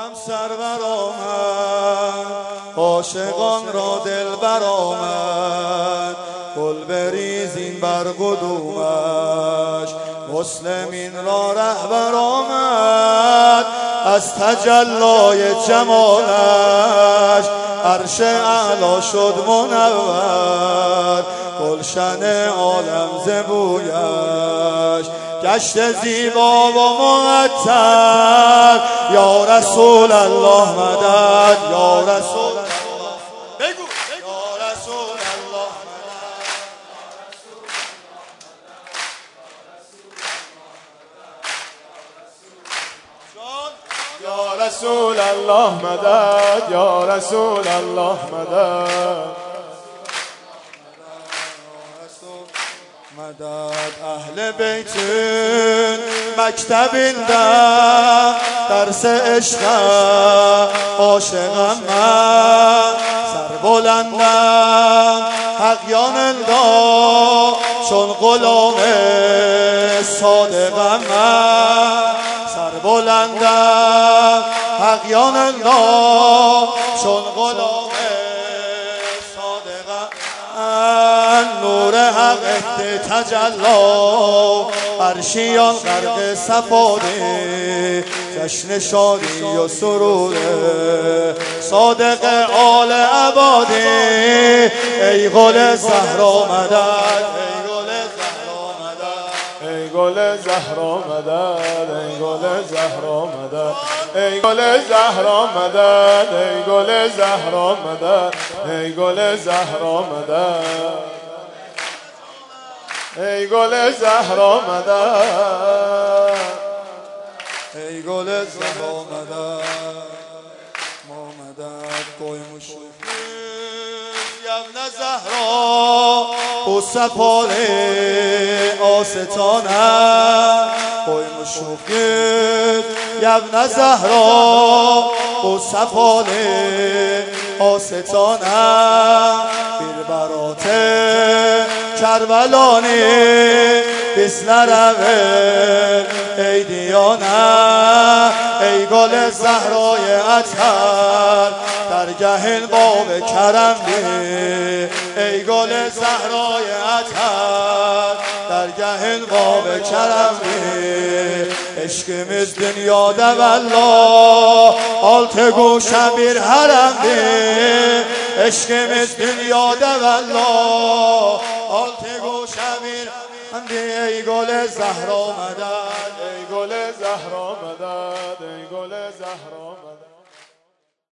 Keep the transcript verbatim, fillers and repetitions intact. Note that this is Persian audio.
عالم سرور آمد، عاشقان را دل برآمد. گل بریزین بر قدومش، مسلمین را رهبر آمد. از تجلای جمالش عرش اعلی شد منور. گلشن عالم ز بویش گشت زیبا و معطر. یا رسول الله مدد، یا رسول الله بگو، یا رسول الله یا رسول الله مدد، یا رسول الله مدد. مدد اهل بیتون مکتبیندم، درس عشق عاشقم من. سر بلندم حقیان الله، چون غلام صادقم من. سر بلندم حقیان الله، چون غلام نور حق تجلا. عرشیان غرق صفاده، جشن شادی و سروده. صادق آل عباده، ای گل زهرا مدد، ای گل زهرا مدد. ای گل زهرا مدد، ای گل زهرا مدد. ای گل زهرا مدد، ای گل زهرا مدد. ای گل زهرا مدد، ای گل زهرا مدد. ای گل زهرا مدد، ما مدد قوی مشوق یبن زهرا. او سپال آستانه، قوی مشوق یبن زهرا. او سپال آستانه، بیر برات کربلانی بسل روه ای دیانه. ای گل زهرای اطهر در گهن باب کرم بی. ای گل زهرای اطهر در گهن باب کرم بی. عشقimiz dünyada vallah, altı guşa bir haremdir. Eşkimiz dünyada vallah, altı guşa bir haremdir. Ey gole Zahra medad, ey gole Zahra medad, ey gole Zahra medad.